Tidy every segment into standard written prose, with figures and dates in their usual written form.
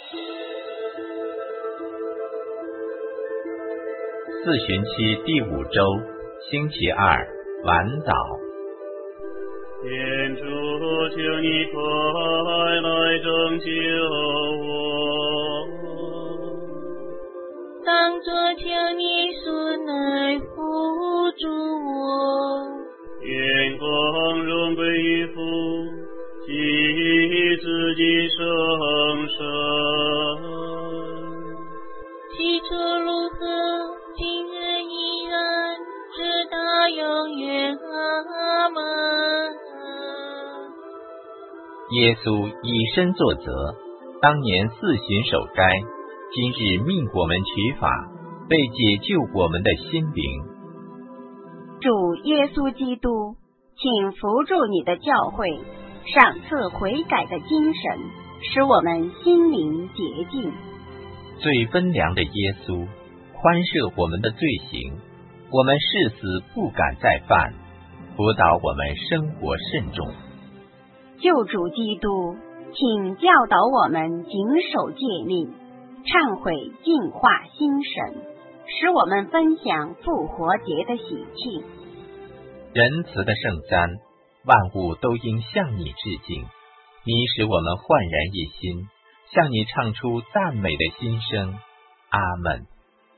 四旬期第5周，星期2，晚祷。 天主，求你快来拯救我！ 当作求你速来扶助我！ 愿光荣归于父及子及圣神。 起初如何，今日依然，直到永远。阿们。 耶稣以身作则，当年4旬守斋，今日命我们取法，为解救我们的心灵。 主耶稣基督，请扶助你的教会，赏赐悔改的精神，使我们心灵洁净。 最温良的耶稣，宽赦我们的罪行，我们誓死不敢再犯，辅导我们生活慎重。 救主基督，请教导我们谨守诫命，忏悔净化心神，使我们分享复活节的喜庆。 仁慈的圣三，万物都应向你致敬，你使我们焕然一新，向你唱出赞美的心声。阿们。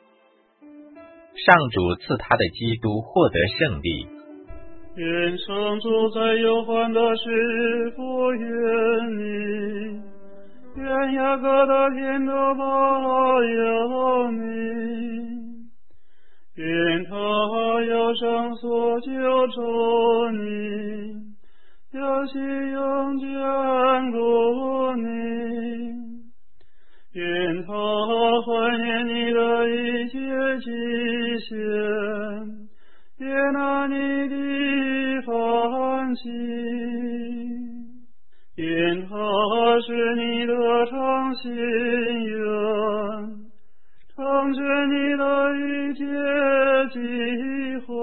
上主赐他的基督获得胜利。 愿上主在忧患的时复原你，愿雅各的天都保佑你，愿他要上所救助你，要喜永眷顾你，愿他怀念你的一切极限，悦纳你的欢喜，愿他使你的偿心愿，成全你的一切计划。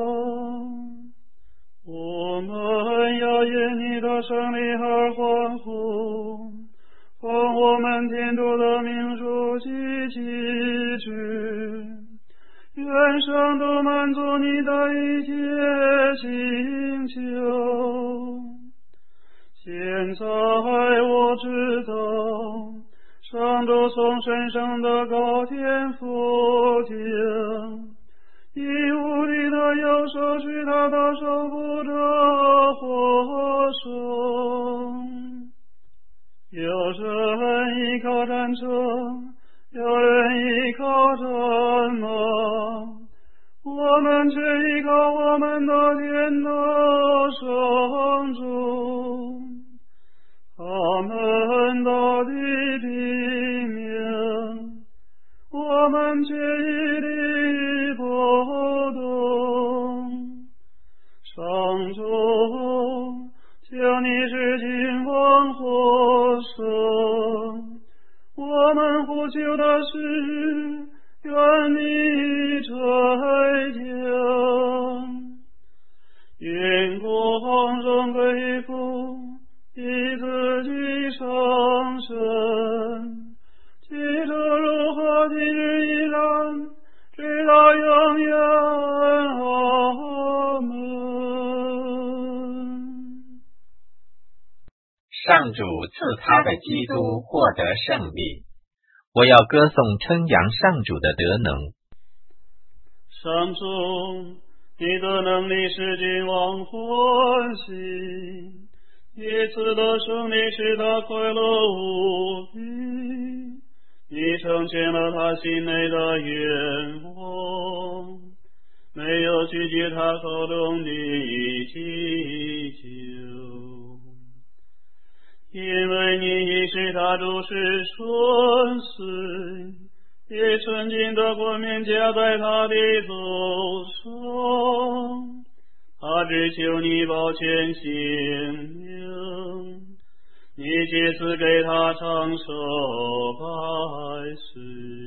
我们要因你的胜利而欢呼，奉我们天主的名书记旗帜，愿上主满足你的一切请求。现在我知道，上主从神圣的高天俯听，以无力的右手使他的手扶着火绳。有人依靠战车，有人依靠战马，我们却依靠我们的天的上主。他们大地平面，我们却屹立不动。上主，求你使金光火生，我们呼求的是，愿你垂听。愿光荣归于父及子及圣神，起初如何，今日依然，直到永远。阿们。 上主赐他的基督获得胜利，我要歌颂称扬上主的德能。 上主，你的能力使君王欢喜，你赐的胜利使他快乐无比，你成全了他心内的愿望，没有拒绝他口中的祈求。因为你已使他诸事顺遂，也纯净的冠冕加在他的头上，他只求你保全性命，你借此给他长寿百岁，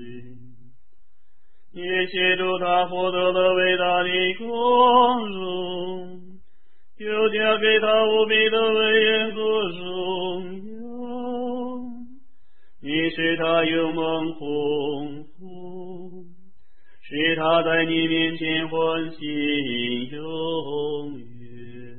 也协助他获得了伟大的光荣，又加给他无比的威严和荣耀。你使使他有梦丰富，使他在你面前欢喜永远。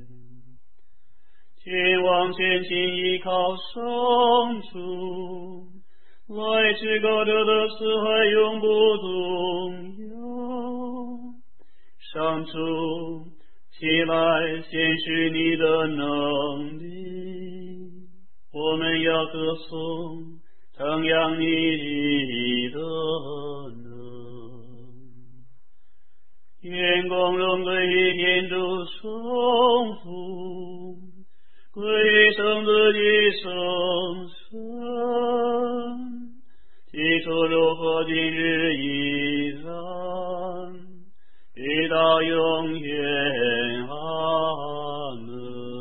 前往前行依靠上主，来至高者的死海永不动摇。上主，起来显示你的能力，我们要歌颂称扬你的能。愿光荣归于天主圣父，归于圣子及圣神，起初如何今日依然，直到永远。阿门。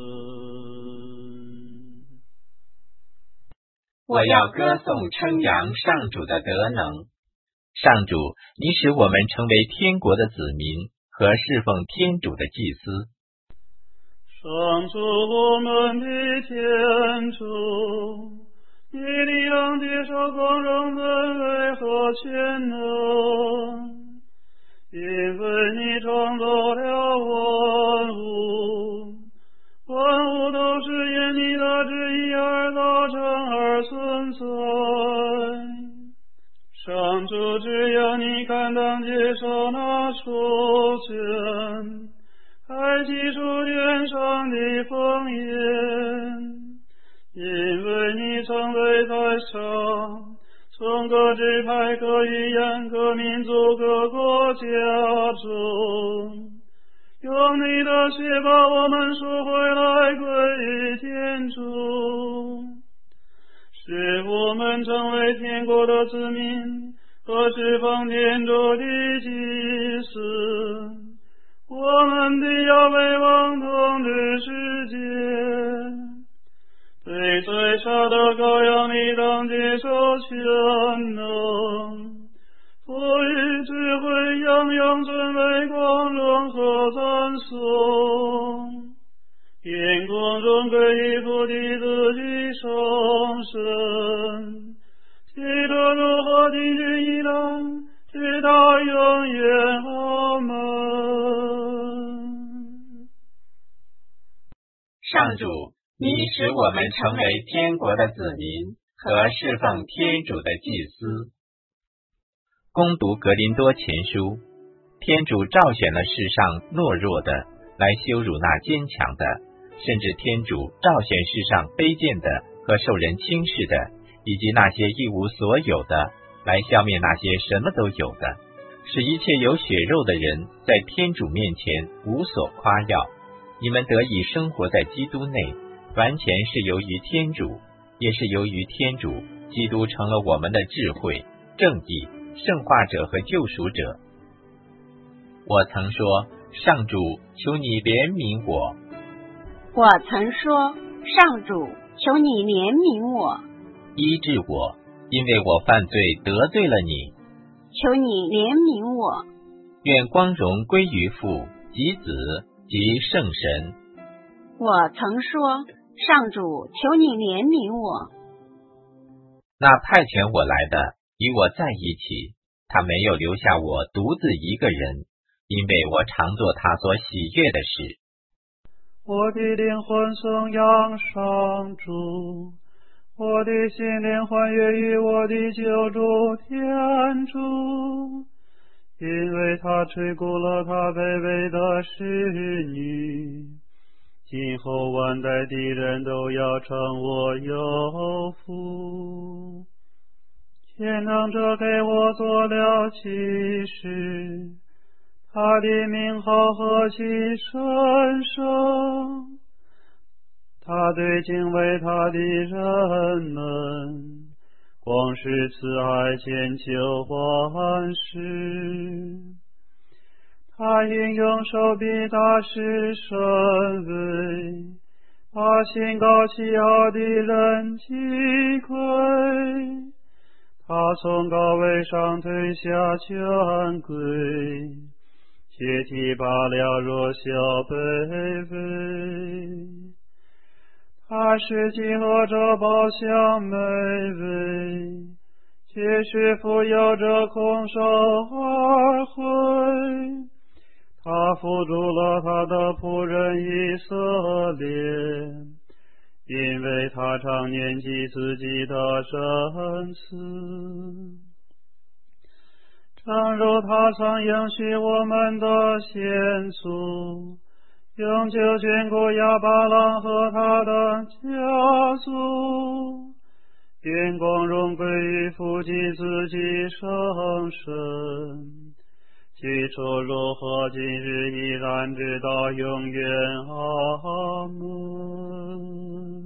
我要歌颂称扬上主的德能。上主，你使我们成为天国的子民和侍奉天主的祭司。 上主我们的天主，你力量接受光荣尊贵和全能，因为你创造了万物，万物都是因你的旨意而造成而存在。上主，只要你堪当接受那书卷，开启书卷上的封印，因为你曾为在上，从各支派、各语言、各民族、各国家中，用你的血把我们赎回来归于天主，使我们成为天国的子民和侍奉天主的祭司。我们的亚威王统治世界，对最杀的羔羊你当接受全能，赋予智慧，样样尊为光荣和赞颂。愿光荣归于父的子及圣神，起初如何今日依然，直到永远。阿门。 上主，你使我们成为天国的子民和侍奉天主的祭司。攻读格林多前书，天主召选了世上懦弱的，来羞辱那坚强的，甚至天主召选世上卑贱的和受人轻视的，以及那些一无所有的，来消灭那些什么都有的，使一切有血肉的人在天主面前无所夸耀。你们得以生活在基督内，完全是由于天主，也是由于天主，基督成了我们的智慧、正义、圣化者和救赎者。我曾说，上主，求你怜悯我。 我曾说，上主，求你怜悯我。 医治我，因为我犯罪得罪了你。 求你怜悯我。 愿光荣归于父及子及圣神。 我曾说，上主，求你怜悯我。 那派遣我来的与我在一起，他没有留下我独自一个人，因为我常做他所喜悦的事。 我的灵魂颂扬上主，我的心灵欢悦于我的救主天主，因为他垂顾了他卑微的使女，今后万代的人都要称我有福。天能者给我做了启示，他的名号何其神圣，他对敬畏他的人们，光是慈爱千秋万世。他运用手臂大施神威，把心高气傲的人击溃。他从高位上推下权贵，且提拔了弱小卑微。 他是集合着宝香美味，皆是扶摇着空手而回。他扶助了他的仆人以色列，因为他常念及自己的仁慈。正如他曾应许我们的先祖，永久眷顾亚巴郎和他的家族，愿光荣归于父及子及圣神，起初如何，今日依然，直到永远。阿门。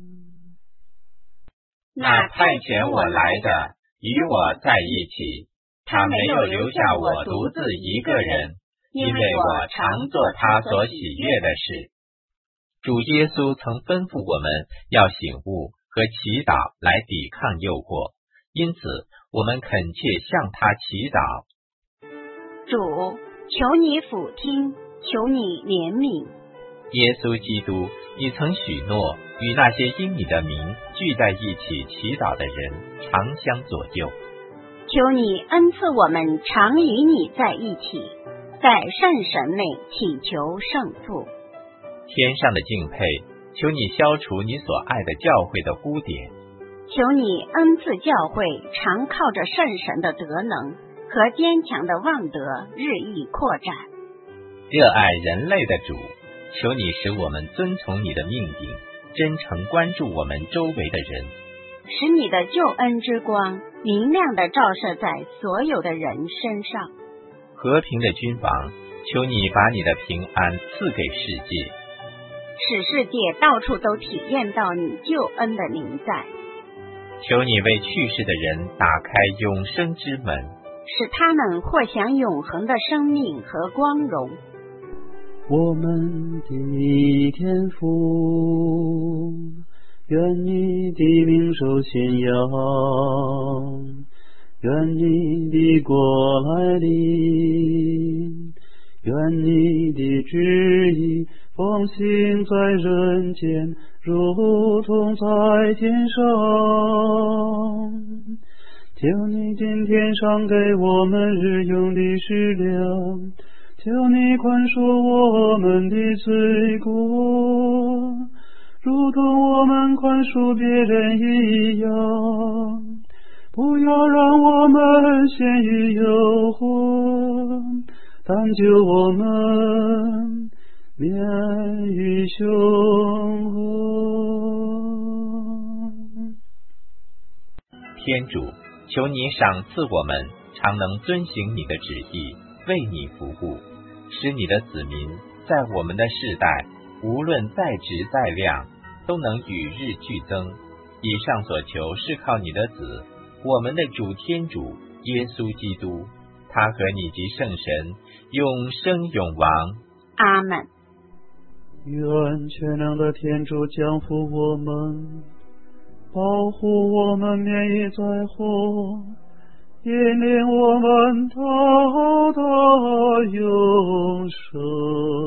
那派遣我来的与我在一起，他没有留下我独自一个人，因为我常做他所喜悦的事。主耶稣曾吩咐我们要醒悟和祈祷来抵抗诱惑，因此我们恳切向他祈祷。 主，求你俯听，求你怜悯。 耶稣基督，你曾许诺与那些因你的名聚在一起祈祷的人常相左右。 求你恩赐我们常与你在一起，在圣神内祈求圣父。 天上的敬佩，求你消除你所爱的教会的污点。 求你恩赐教会常靠着圣神的德能和坚强的望德日益扩展。 热爱人类的主，求你使我们遵从你的命令，真诚关注我们周围的人， 使你的救恩之光明亮地照射在所有的人身上。 和平的君王，求你把你的平安赐给世界， 使世界到处都体验到你救恩的临在。 求你为去世的人打开永生之门， 使他们获享永恒的生命和光荣。 我们的天父，愿你的名受信仰，愿你的国来临，愿你的旨意奉行在人间，如同在天上。求你今天赏给我们日用的食粮，求你宽恕我们的罪过，如同我们宽恕别人一样。不要让我们陷于诱惑，但救我们免于凶恶。 天主，求你赏赐我们常能遵行你的旨意，为你服务，使你的子民在我们的世代，无论在质在量，都能与日俱增。以上所求是靠你的子，我们的主天主耶稣基督，他和你及圣神永生永王。 阿们。 愿全能的天主降福我们，保护我们免于灾祸，引领我们到达永生。